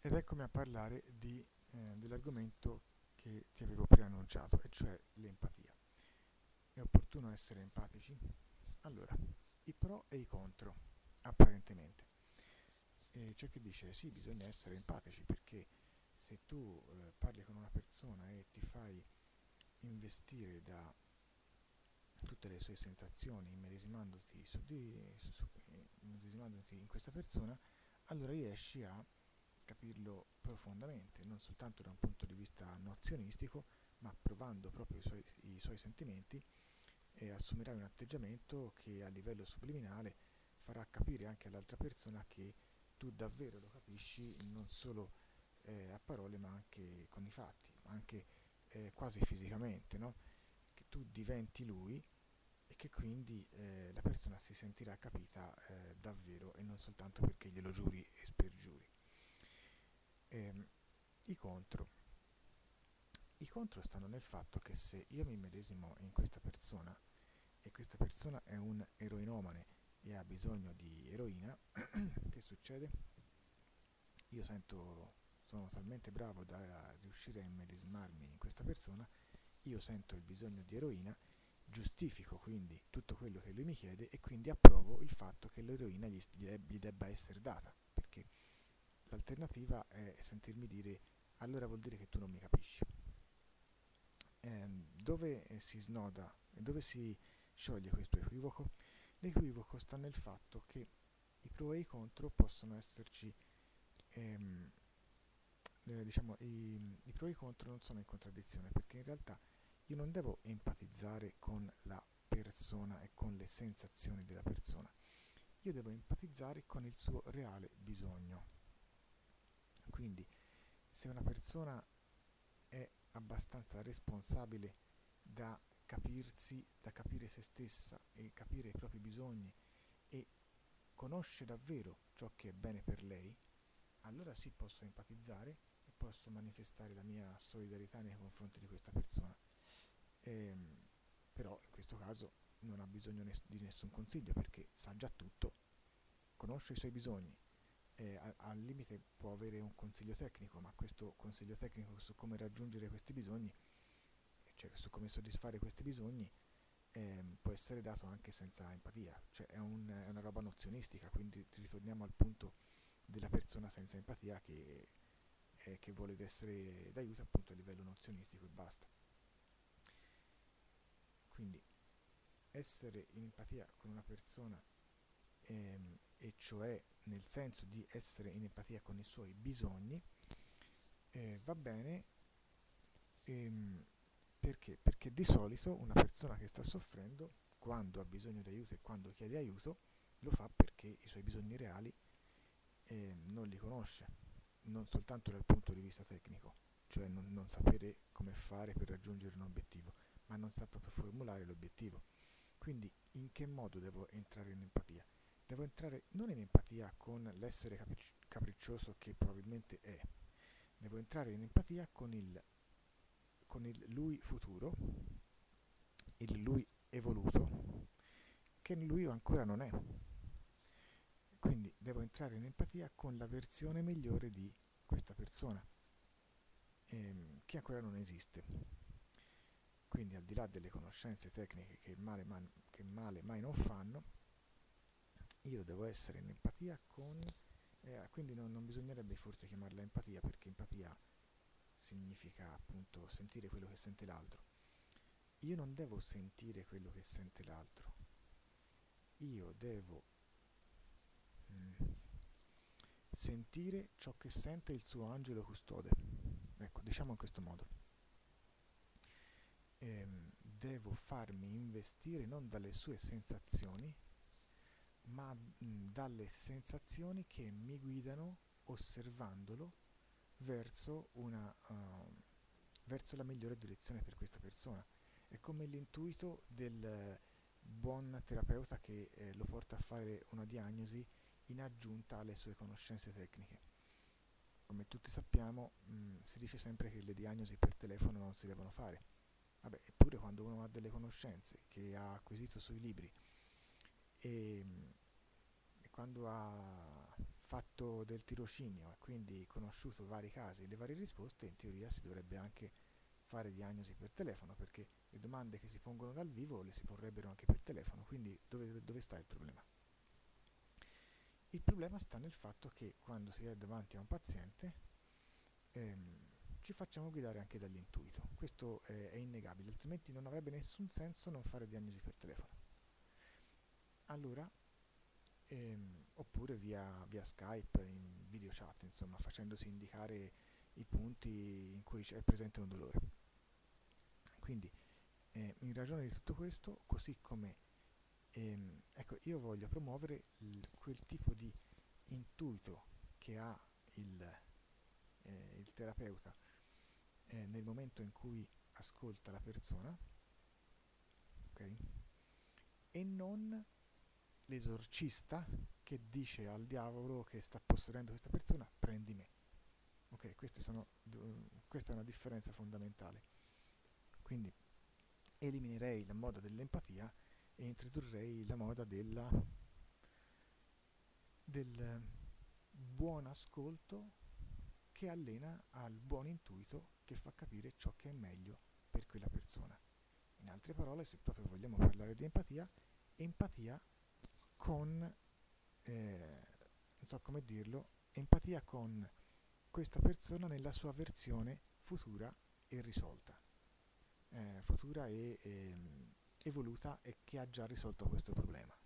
Ed eccomi a parlare dell'argomento che ti avevo preannunciato, e cioè l'empatia. È opportuno essere empatici? Allora, i pro e i contro, apparentemente. E c'è chi dice sì, bisogna essere empatici perché se tu parli con una persona e ti fai investire da tutte le sue sensazioni, immedesimandoti in questa persona, allora riesci a capirlo profondamente, non soltanto da un punto di vista nozionistico, ma provando proprio i suoi sentimenti, e assumerai un atteggiamento che a livello subliminale farà capire anche all'altra persona che tu davvero lo capisci, non solo a parole, ma anche con i fatti, ma anche quasi fisicamente, no? Che tu diventi lui e che quindi la persona si sentirà capita davvero, e non soltanto perché glielo giuri e spergiuri. Ehm, i contro. I contro stanno nel fatto che se io mi medesimo in questa persona e questa persona è un eroinomane e ha bisogno di eroina, che succede? Io sono talmente bravo da riuscire a immedesimarmi in questa persona, io sento il bisogno di eroina, giustifico quindi tutto quello che lui mi chiede e quindi approvo il fatto che l'eroina gli debba essere data, perché l'alternativa è sentirmi dire allora vuol dire che tu non mi capisci. Dove si snoda e dove si scioglie questo equivoco? L'equivoco sta nel fatto che i pro e i contro possono esserci, ehm, diciamo, i pro e i contro non sono in contraddizione, perché in realtà io non devo empatizzare con la persona e con le sensazioni della persona, io devo empatizzare con il suo reale bisogno. Quindi, se una persona è abbastanza responsabile da capirsi, da capire se stessa e capire i propri bisogni e conosce davvero ciò che è bene per lei, allora sì, posso empatizzare e posso manifestare la mia solidarietà nei confronti di questa persona. Ehm, Però in questo caso non ha bisogno di nessun consiglio perché sa già tutto, conosce i suoi bisogni, al limite può avere un consiglio tecnico, ma questo consiglio tecnico su come raggiungere questi bisogni, cioè su come soddisfare questi bisogni, può essere dato anche senza empatia, cioè è una roba nozionistica, quindi ritorniamo al punto della persona senza empatia che vuole essere d'aiuto appunto a livello nozionistico e basta. Quindi essere in empatia con una persona, e cioè nel senso di essere in empatia con i suoi bisogni, va bene. ehm, Perché? Perché di solito una persona che sta soffrendo, quando ha bisogno di aiuto e quando chiede aiuto, lo fa perché i suoi bisogni reali non li conosce, non soltanto dal punto di vista tecnico, cioè non sapere come fare per raggiungere un obiettivo, ma non sa proprio formulare l'obiettivo. Quindi in che modo devo entrare in empatia? Devo entrare non in empatia con l'essere capriccioso che probabilmente è, devo entrare in empatia con il lui futuro, il lui evoluto, che lui ancora non è. Quindi devo entrare in empatia con la versione migliore di questa persona, che ancora non esiste. Quindi al di là delle conoscenze tecniche che male mai non fanno, io devo essere in empatia con... quindi non bisognerebbe forse chiamarla empatia, perché empatia significa appunto sentire quello che sente l'altro. Io non devo sentire quello che sente l'altro, io devo mm, sentire ciò che sente il suo angelo custode. Ecco, diciamo in questo modo. Devo farmi investire non dalle sue sensazioni, ma dalle sensazioni che mi guidano osservandolo verso verso la migliore direzione per questa persona. È come l'intuito del buon terapeuta che lo porta a fare una diagnosi in aggiunta alle sue conoscenze tecniche. Come tutti sappiamo, si dice sempre che le diagnosi per telefono non si devono fare. Vabbè, eppure quando uno ha delle conoscenze che ha acquisito sui libri e, e quando ha fatto del tirocinio e quindi conosciuto vari casi e le varie risposte, in teoria si dovrebbe anche fare diagnosi per telefono, perché le domande che si pongono dal vivo le si porrebbero anche per telefono, quindi dove sta il problema? Il problema sta nel fatto che quando si è davanti a un paziente ehm, ci facciamo guidare anche dall'intuito. Questo è innegabile, altrimenti non avrebbe nessun senso non fare diagnosi per telefono. Allora, oppure via Skype, in video chat, insomma, facendosi indicare i punti in cui è presente un dolore. Quindi, in ragione di tutto questo, così come ecco, io voglio promuovere quel tipo di intuito che ha il terapeuta nel momento in cui ascolta la persona, ok? E non l'esorcista che dice al diavolo che sta possedendo questa persona: prendi me. Ok, questa è una differenza fondamentale. Quindi eliminerei la moda dell'empatia e introdurrei la moda del buon ascolto che allena al buon intuito che fa capire ciò che è meglio per quella persona. In altre parole, se proprio vogliamo parlare di empatia, empatia con, non so come dirlo, empatia con questa persona nella sua versione futura e risolta, futura e evoluta e che ha già risolto questo problema.